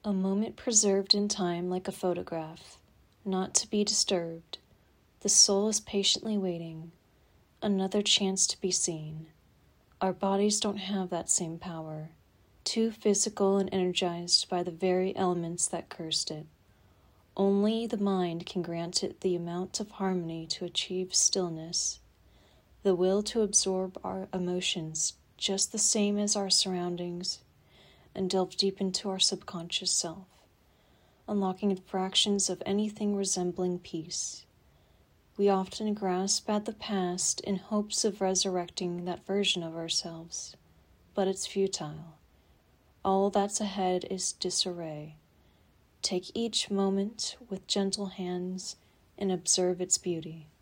A moment preserved in time like a photograph, not to be disturbed. The soul is patiently waiting, another chance to be seen. Our bodies don't have that same power, too physical and energized by the very elements that cursed it. Only the mind can grant it the amount of harmony to achieve stillness, the will to absorb our emotions just the same as our surroundings, and delve deep into our subconscious self, unlocking fractions of anything resembling peace. We often grasp at the past in hopes of resurrecting that version of ourselves, but it's futile. All that's ahead is disarray. Take each moment with gentle hands and observe its beauty.